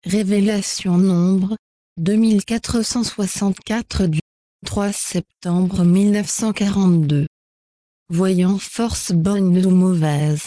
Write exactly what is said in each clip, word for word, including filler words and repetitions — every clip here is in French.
Révélation Nombre, deux mille quatre cent soixante-quatre du trois septembre mille neuf cent quarante-deux. Voyant force bonne ou mauvaise.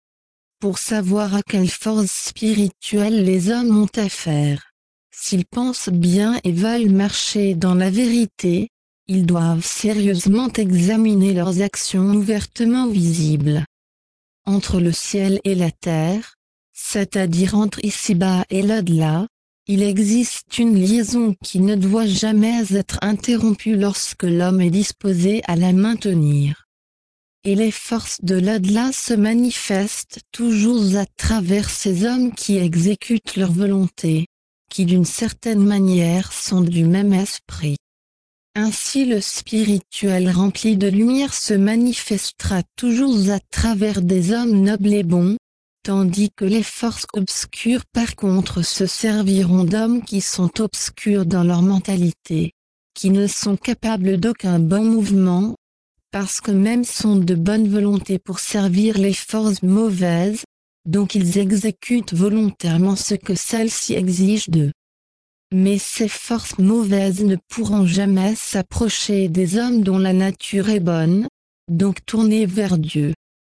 Pour savoir à quelle force spirituelle les hommes ont affaire, s'ils pensent bien et veulent marcher dans la vérité, ils doivent sérieusement examiner leurs actions ouvertement visibles. Entre le ciel et la terre, c'est-à-dire entre ici-bas et l'au-delà, il existe une liaison qui ne doit jamais être interrompue lorsque l'homme est disposé à la maintenir. Et les forces de l'au-delà se manifestent toujours à travers ces hommes qui exécutent leur volonté, qui d'une certaine manière sont du même esprit. Ainsi le spirituel rempli de lumière se manifestera toujours à travers des hommes nobles et bons, tandis que les forces obscures par contre se serviront d'hommes qui sont obscurs dans leur mentalité, qui ne sont capables d'aucun bon mouvement, parce qu'eux-mêmes sont de bonne volonté pour servir les forces mauvaises, donc ils exécutent volontairement ce que celles-ci exigent d'eux. Mais ces forces mauvaises ne pourront jamais s'approcher des hommes dont la nature est bonne, donc tournés vers Dieu.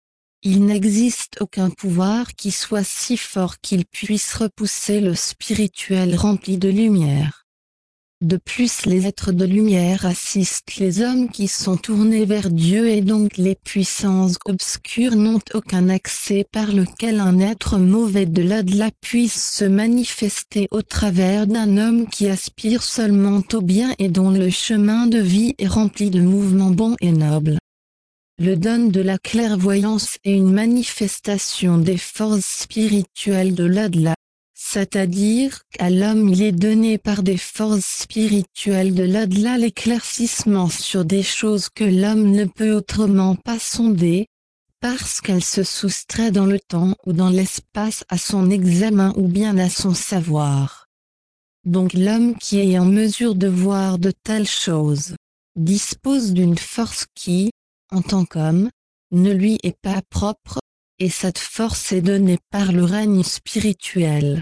Il n'existe aucun pouvoir qui soit si fort qu'il puisse repousser le spirituel rempli de lumière. De plus, les êtres de lumière assistent les hommes qui sont tournés vers Dieu et donc les puissances obscures n'ont aucun accès par lequel un être mauvais de l'au-delà puisse se manifester au travers d'un homme qui aspire seulement au bien et dont le chemin de vie est rempli de mouvements bons et nobles. Le don de la clairvoyance est une manifestation des forces spirituelles de l'au-delà. C'est-à-dire qu'à l'homme il est donné par des forces spirituelles de l'au-delà l'éclaircissement sur des choses que l'homme ne peut autrement pas sonder, parce qu'elles se soustraient dans le temps ou dans l'espace à son examen ou bien à son savoir. Donc l'homme qui est en mesure de voir de telles choses, dispose d'une force qui, en tant qu'homme, ne lui est pas propre, et cette force est donnée par le règne spirituel.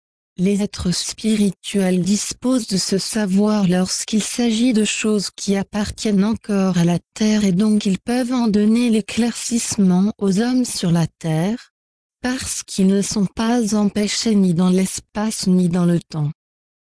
Les êtres spirituels disposent de ce savoir lorsqu'il s'agit de choses qui appartiennent encore à la terre et donc ils peuvent en donner l'éclaircissement aux hommes sur la terre, parce qu'ils ne sont pas empêchés ni dans l'espace ni dans le temps.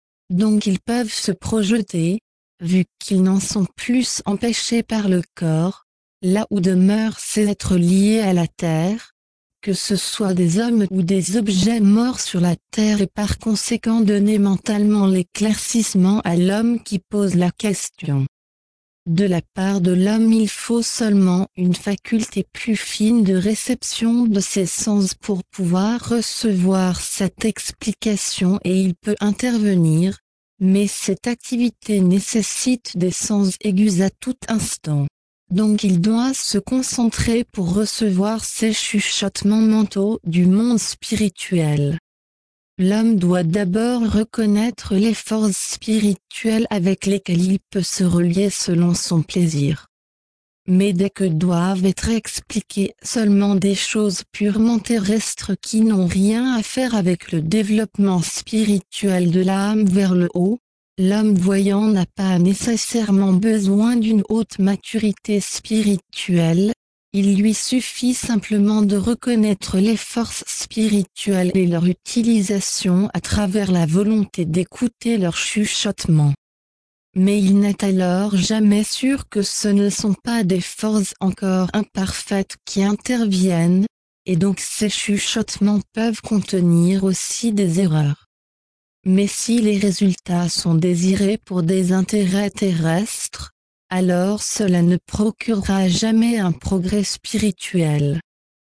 Donc ils peuvent se projeter, vu qu'ils n'en sont plus empêchés par le corps, là où demeurent ces êtres liés à la terre, que ce soit des hommes ou des objets morts sur la terre et par conséquent donner mentalement l'éclaircissement à l'homme qui pose la question. De la part de l'homme il faut seulement une faculté plus fine de réception de ses sens pour pouvoir recevoir cette explication et il peut intervenir, mais cette activité nécessite des sens aigus à tout instant. Donc il doit se concentrer pour recevoir ces chuchotements mentaux du monde spirituel. L'homme doit d'abord reconnaître les forces spirituelles avec lesquelles il peut se relier selon son plaisir. Mais dès que doivent être expliquées seulement des choses purement terrestres qui n'ont rien à faire avec le développement spirituel de l'âme vers le haut, l'homme voyant n'a pas nécessairement besoin d'une haute maturité spirituelle, il lui suffit simplement de reconnaître les forces spirituelles et leur utilisation à travers la volonté d'écouter leur chuchotement. Mais il n'est alors jamais sûr que ce ne sont pas des forces encore imparfaites qui interviennent, et donc ces chuchotements peuvent contenir aussi des erreurs. Mais si les résultats sont désirés pour des intérêts terrestres, alors cela ne procurera jamais un progrès spirituel.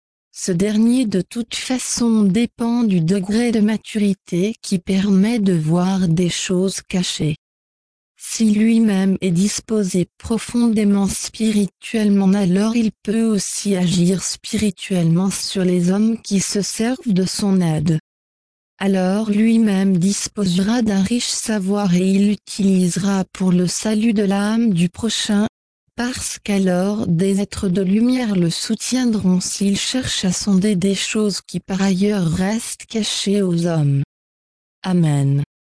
Ce dernier de toute façon dépend du degré de maturité qui permet de voir des choses cachées. Si lui-même est disposé profondément spirituellement alors il peut aussi agir spirituellement sur les hommes qui se servent de son aide. Alors lui-même disposera d'un riche savoir et il l'utilisera pour le salut de l'âme du prochain, parce qu'alors des êtres de lumière le soutiendront s'il cherche à sonder des choses qui par ailleurs restent cachées aux hommes. Amen.